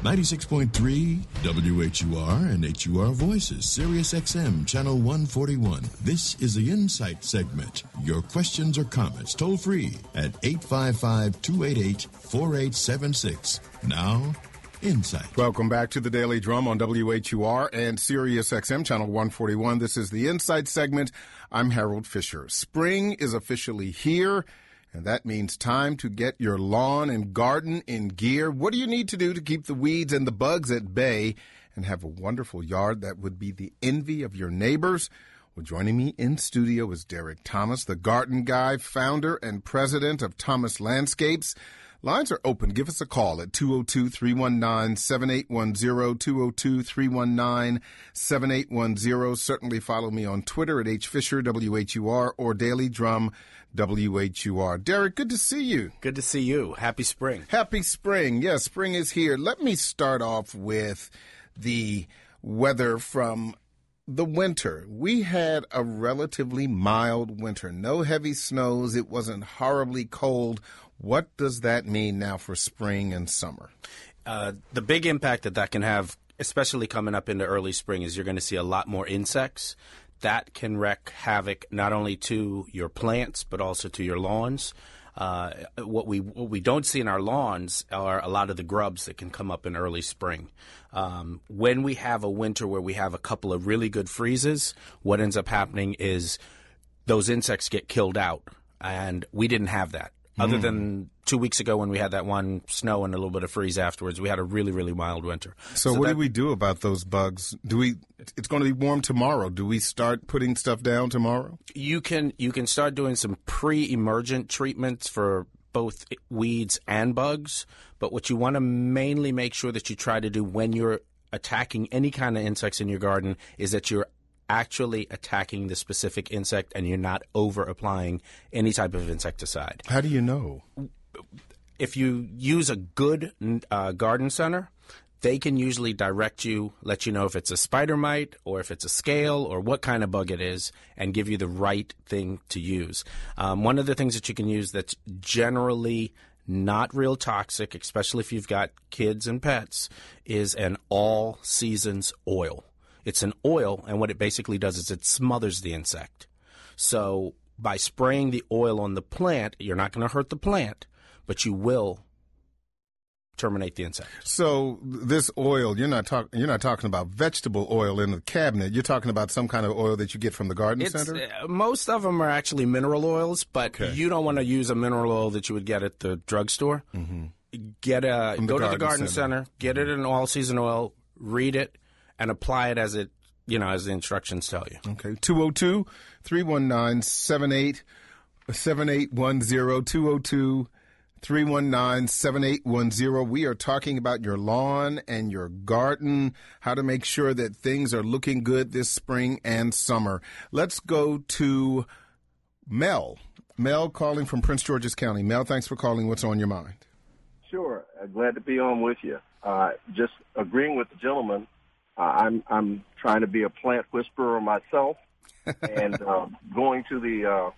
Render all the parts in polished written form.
96.3 WHUR and HUR Voices, Sirius XM, Channel 141. This is the Insight segment. Your questions or comments toll free at 855-288-4876. Now, Insight. Welcome back to the Daily Drum on WHUR and Sirius XM, Channel 141. This is the Insight segment. I'm Harold Fisher. Spring is officially here, and that means time to get your lawn and garden in gear. What do you need to do to keep the weeds and the bugs at bay and have a wonderful yard that would be the envy of your neighbors? Well, joining me in studio is Derek Thomas, the garden guy, founder and president of Thomas Landscapes. Lines are open. Give us a call at 202-319-7810, 202-319-7810. Certainly follow me on Twitter at HFisher, WHUR, or Daily Drum, WHUR. Derek, good to see you. Good to see you. Happy spring. Happy spring. Yes, spring is here. Let me start off with the weather from the winter. We had a relatively mild winter. No heavy snows. It wasn't horribly cold. What does that mean now for spring and summer? The big impact that can have, especially coming up into early spring, is you're going to see a lot more insects. That can wreak havoc not only to your plants but also to your lawns. What we don't see in our lawns are a lot of the grubs that can come up in early spring. When we have a winter where we have a couple of really good freezes, what ends up happening is those insects get killed out, and we didn't have that. Other than 2 weeks ago when we had that one snow and a little bit of freeze afterwards, we had a really, really mild winter. So what do we do about those bugs? It's going to be warm tomorrow. Do we start putting stuff down tomorrow? You can start doing some pre-emergent treatments for both weeds and bugs, but what you want to mainly make sure that you try to do when you're attacking any kind of insects in your garden is that you're actually attacking the specific insect and you're not over applying any type of insecticide. How do you know? If you use a good garden center, they can usually direct you, let you know if it's a spider mite or if it's a scale or what kind of bug it is, and give you the right thing to use. One of the things that you can use that's generally not real toxic, especially if you've got kids and pets, is an all seasons oil. It's an oil, and what it basically does is it smothers the insect. So by spraying the oil on the plant, you're not going to hurt the plant, but you will terminate the insect. So this oil, you're not talking about vegetable oil in the cabinet. You're talking about some kind of oil that you get from the garden center? Most of them are actually mineral oils, but you don't want to use a mineral oil that you would get at the drugstore. Mm-hmm. Go to the garden center, get it in all-season oil, read it, and apply it as the instructions tell you. Okay. 202-319-7810, 202-319-7810. We are talking about your lawn and your garden, how to make sure that things are looking good this spring and summer. Let's go to Mel. Mel calling from Prince George's County. Mel, thanks for calling. What's on your mind? Sure. Glad to be on with you. Just agreeing with the gentleman. I'm trying to be a plant whisperer myself, and going to the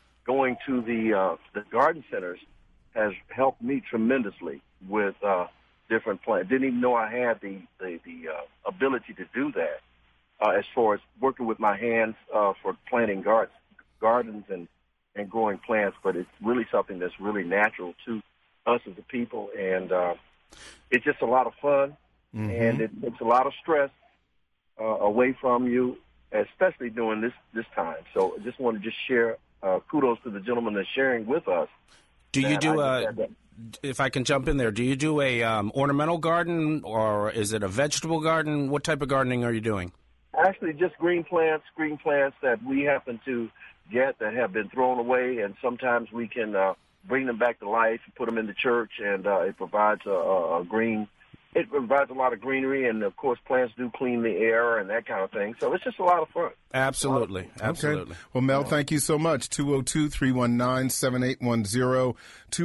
garden centers has helped me tremendously with different plants. Didn't even know I had the ability to do that as far as working with my hands for planting gardens and growing plants. But it's really something that's really natural to us as a people, and it's just a lot of fun. Mm-hmm. And it takes a lot of stress away from you, especially during this time. So I just want to share kudos to the gentleman that's sharing with us. Do you do if I can jump in there, do you do a ornamental garden or is it a vegetable garden? What type of gardening are you doing? Actually, just green plants that we happen to get that have been thrown away, and sometimes we can bring them back to life, put them in the church, and it provides It provides a lot of greenery, and, of course, plants do clean the air and that kind of thing. So it's just a lot of fun. Absolutely. Absolutely. Okay. Well, Mel, thank you so much. 202-319-7810,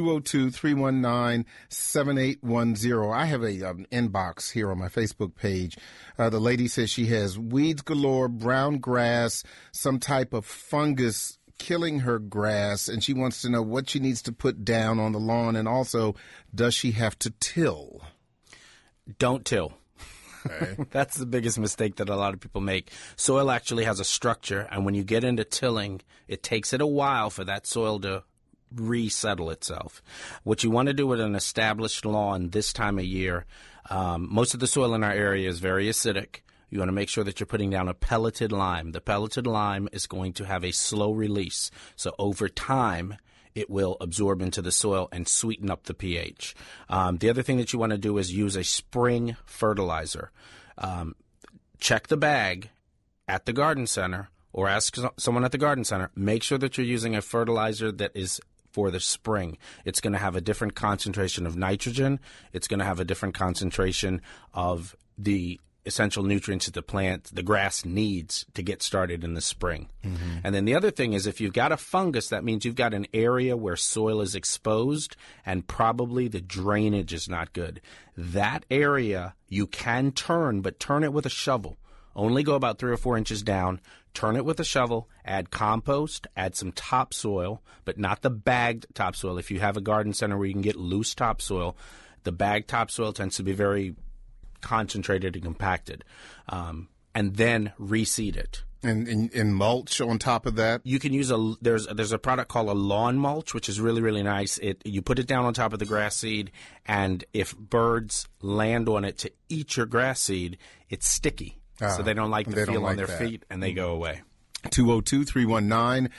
202-319-7810. I have a inbox here on my Facebook page. The lady says she has weeds galore, brown grass, some type of fungus killing her grass, and she wants to know what she needs to put down on the lawn, and also, does she have to till? Don't till. Okay. That's the biggest mistake that a lot of people make. Soil actually has a structure, and when you get into tilling, it takes it a while for that soil to resettle itself. What you want to do with an established lawn this time of year, most of the soil in our area is very acidic. You want to make sure that you're putting down a pelleted lime. The pelleted lime is going to have a slow release, so over time it will absorb into the soil and sweeten up the pH. The other thing that you want to do is use a spring fertilizer. Check the bag at the garden center or ask someone at the garden center. Make sure that you're using a fertilizer that is for the spring. It's going to have a different concentration of nitrogen. It's going to have a different concentration of the essential nutrients that the grass needs to get started in the spring. Mm-hmm. And then the other thing is, if you've got a fungus, that means you've got an area where soil is exposed and probably the drainage is not good. That area you can turn, but turn it with a shovel. Only go about 3 or 4 inches down. Turn it with a shovel, add compost, add some topsoil, but not the bagged topsoil. If you have a garden center where you can get loose topsoil, the bagged topsoil tends to be very concentrated and compacted, and then reseed it. And mulch on top of that? You can use there's a product called a lawn mulch, which is really, really nice. You put it down on top of the grass seed, and if birds land on it to eat your grass seed, it's sticky. So they don't like the feel on their feet, and they go away. 202-319-7810,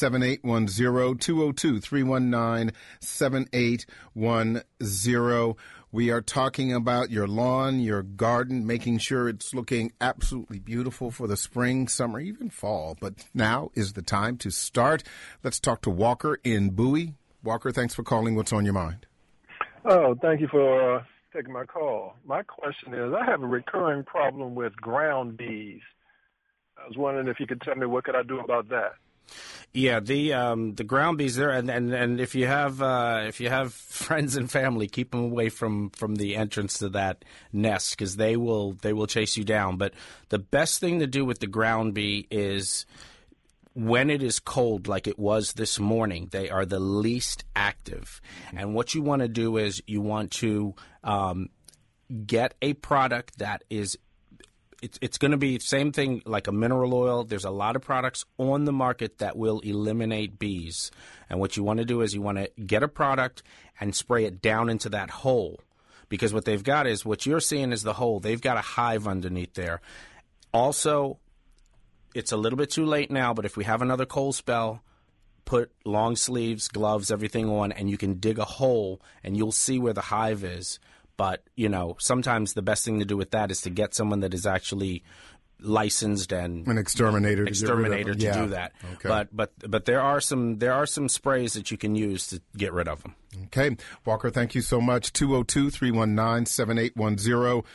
202-319-7810. We are talking about your lawn, your garden, making sure it's looking absolutely beautiful for the spring, summer, even fall. But now is the time to start. Let's talk to Walker in Bowie. Walker, thanks for calling. What's on your mind? Oh, thank you for taking my call. My question is, I have a recurring problem with ground bees. I was wondering if you could tell me what could I do about that. Yeah, the ground bees there, and if you have friends and family, keep them away from the entrance to that nest, because they will chase you down. But the best thing to do with the ground bee is, when it is cold, like it was this morning, they are the least active. And what you want to do is you want to get a product that is, it's going to be the same thing like a mineral oil. There's a lot of products on the market that will eliminate bees. And what you want to do is you want to get a product and spray it down into that hole. Because what they've got is, what you're seeing is the hole. They've got a hive underneath there. Also, it's a little bit too late now, but if we have another cold spell, put long sleeves, gloves, everything on, and you can dig a hole, and you'll see where the hive is. But, sometimes the best thing to do with that is to get someone that is actually licensed and an exterminator to do that. Okay. But there are some sprays that you can use to get rid of them. Okay. Walker, thank you so much. 202-319-7810,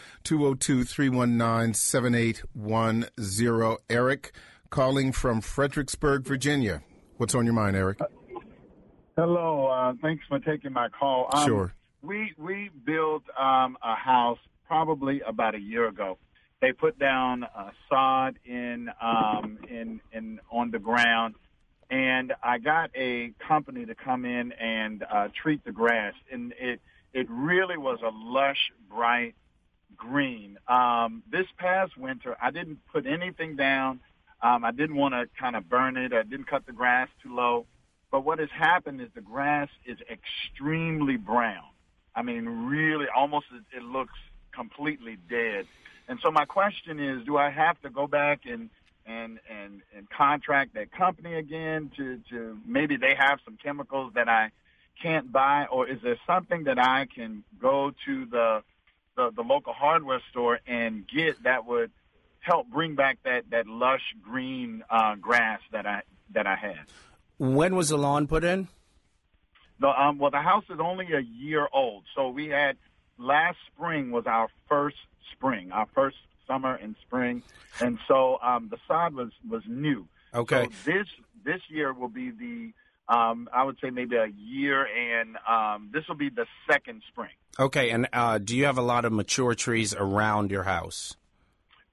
202-319-7810. Eric, calling from Fredericksburg, Virginia. What's on your mind, Eric? Hello. Thanks for taking my call. Sure. We built a house probably about a year ago. They put down sod in on the ground, and I got a company to come in and treat the grass, and it really was a lush, bright green. This past winter, I didn't put anything down. I didn't want to kind of burn it. I didn't cut the grass too low. But what has happened is the grass is extremely brown. I mean, really, almost it looks completely dead. And so my question is, do I have to go back and contract that company again to maybe they have some chemicals that I can't buy, or is there something that I can go to the local hardware store and get that would help bring back that lush green grass that I had? When was the lawn put in? No, well, the house is only a year old. So we had last spring was our first spring, our first summer and spring, and so the sod was new. Okay. So this year will be the I would say maybe a year, and this will be the second spring. Okay, and do you have a lot of mature trees around your house?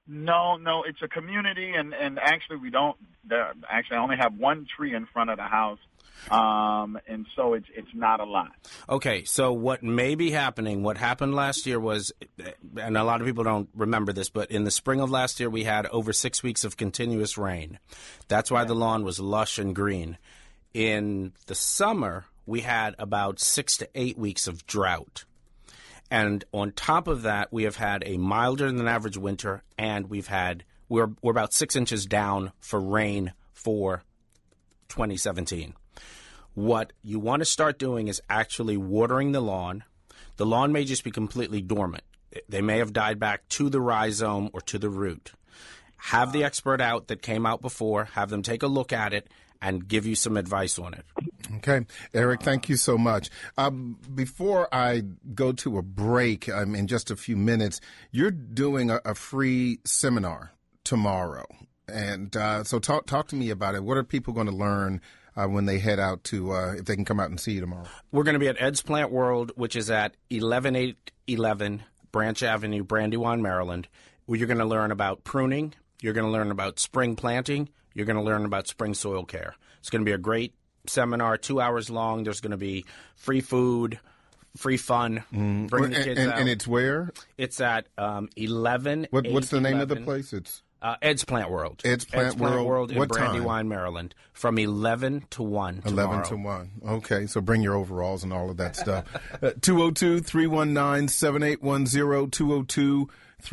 No, it's a community, and actually we don't. Actually, I only have one tree in front of the house, and so it's not a lot. Okay, so what may be happening, what happened last year was, and a lot of people don't remember this, but in the spring of last year we had over 6 weeks of continuous rain. That's why the lawn was lush and green. In the summer, we had about 6 to 8 weeks of drought. And on top of that, we have had a milder than average winter, and we're about 6 inches down for rain for 2017. What you want to start doing is actually watering the lawn. The lawn may just be completely dormant. They may have died back to the rhizome or to the root. Have the expert out that came out before, have them take a look at it, and give you some advice on it. Okay. Eric, thank you so much. Before I go to a break in just a few minutes, you're doing a free seminar tomorrow. And so talk to me about it. What are people going to learn when they head out to, if they can come out and see you tomorrow? We're going to be at Ed's Plant World, which is at 11811 Branch Avenue, Brandywine, Maryland, where you're going to learn about pruning. You're going to learn about spring planting. You're going to learn about spring soil care. It's going to be a great seminar, 2 hours long. There's going to be free food, free fun. Bring the kids out. And it's where? It's at 11. What's the name of the place? It's Ed's Plant World. Ed's Plant World in Brandywine, Maryland, from 11 to 1 tomorrow. 11 to 1. Okay, so bring your overalls and all of that stuff. 202-319-7810,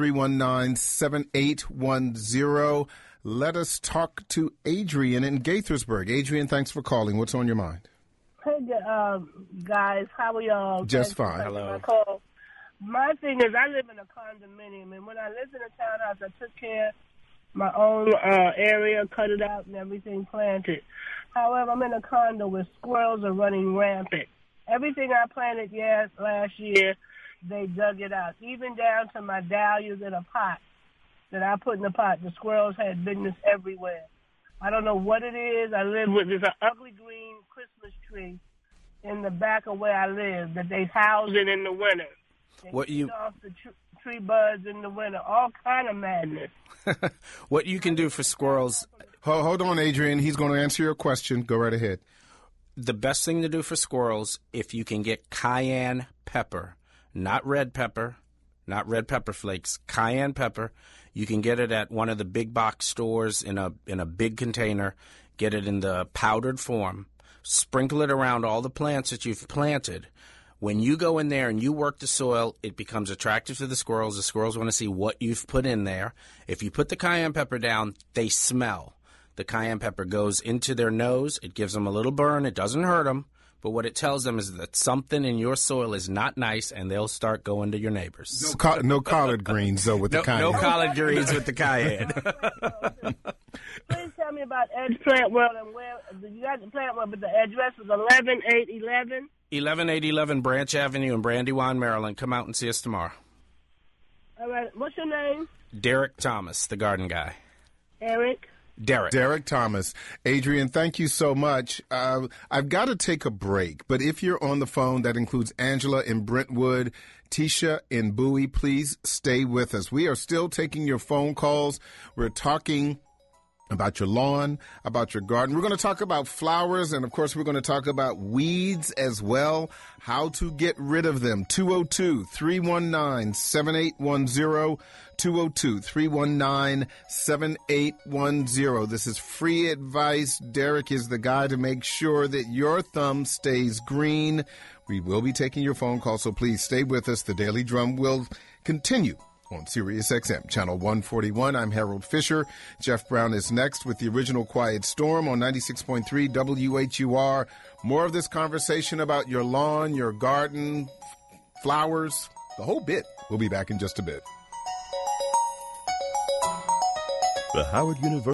202-319-7810. Let us talk to Adrian in Gaithersburg. Adrian, thanks for calling. What's on your mind? Hey, guys. How are y'all? Just fine. Hello. My thing is, I live in a condominium, and when I lived in a townhouse, I took care of my own area, cut it out, and everything planted. However, I'm in a condo where squirrels are running rampant. Everything I planted last year, they dug it out, even down to my dahlias in a pot that I put in the pot. The squirrels had business everywhere. I don't know what it is. I live with this ugly green Christmas tree in the back of where I live that they house it in the winter. They eat off the tree buds in the winter. All kind of madness. What you can do for squirrels. Hold on, Adrian. He's going to answer your question. Go right ahead. The best thing to do for squirrels, if you can get cayenne pepper, not red pepper flakes, cayenne pepper. You can get it at one of the big box stores in a big container. Get it in the powdered form. Sprinkle it around all the plants that you've planted. When you go in there and you work the soil, it becomes attractive to the squirrels. The squirrels want to see what you've put in there. If you put the cayenne pepper down, they smell. The cayenne pepper goes into their nose. It gives them a little burn. It doesn't hurt them. But what it tells them is that something in your soil is not nice, and they'll start going to your neighbors. No collard greens, though, with the cayenne. No collard greens with the cayenne. Please tell me about Ed's Plant World and where you got the plant world, but the address is 11811. 11811 Branch Avenue in Brandywine, Maryland. Come out and see us tomorrow. All right. What's your name? Derek Thomas, the garden guy. Eric? Derek Thomas. Adrian, thank you so much. I've got to take a break, but if you're on the phone, that includes Angela in Brentwood, Tisha in Bowie, please stay with us. We are still taking your phone calls. We're talking about your lawn, about your garden. We're going to talk about flowers, and of course, we're going to talk about weeds as well, how to get rid of them. 202-319-7810, 202-319-7810. This is free advice. Derek is the guy to make sure that your thumb stays green. We will be taking your phone call, so please stay with us. The Daily Drum will continue on Sirius XM, Channel 141. I'm Harold Fisher. Jeff Brown is next with the original Quiet Storm on 96.3 WHUR. More of this conversation about your lawn, your garden, flowers, the whole bit. We'll be back in just a bit. The Howard University